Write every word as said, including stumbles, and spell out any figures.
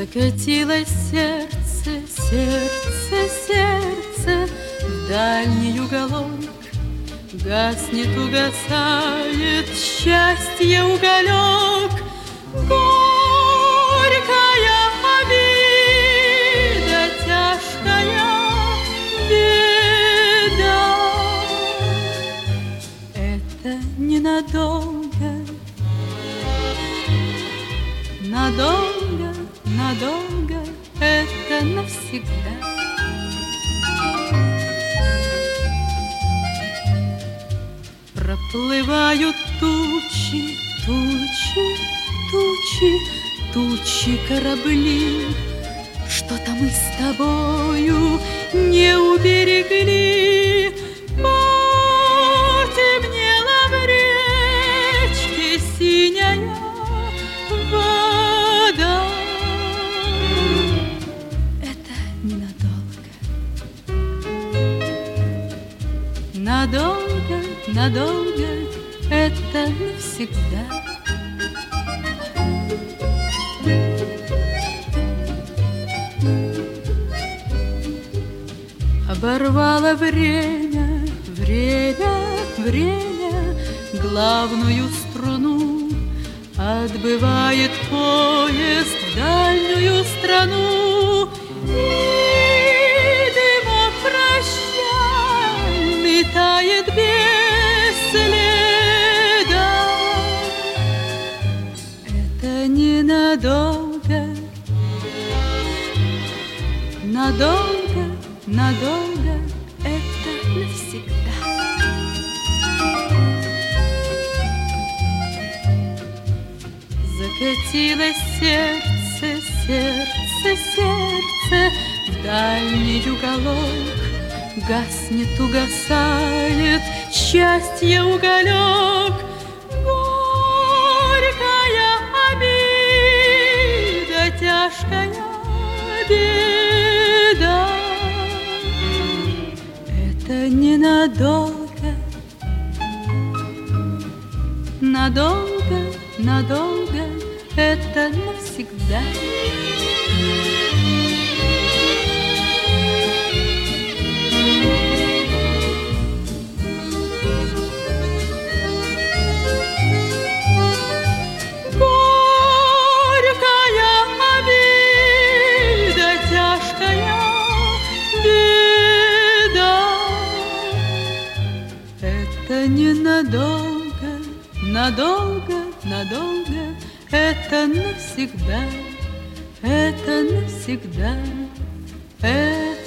Закатилось сердце, сердце, сердце в дальний уголок. Гаснет, угасает счастье уголек. Горькая обида, тяжкая беда. Это ненадолго, надолго, надолго, это навсегда. Проплывают тучи, тучи, тучи, тучи корабли. Что-то мы с тобою не уберегли. Потемнела в речке синяя вода. Это ненадолго, надолго, надолго, это навсегда. Оборвало время, время, время главную струну. Отбывает поезд в дальнюю страну. И дымок прощальный тает без следа. Это ненадолго, надолго, надолго, это навсегда. Закатилось сердце, сердце, сердце в дальний уголок. Гаснет, угасает счастье уголек. Горькая обида, тяжкая беда. Это ненадолго, надолго, надолго, это навсегда. Горькая обида, тяжкая беда. Это ненадолго, надолго, надолго, это навсегда, это навсегда, это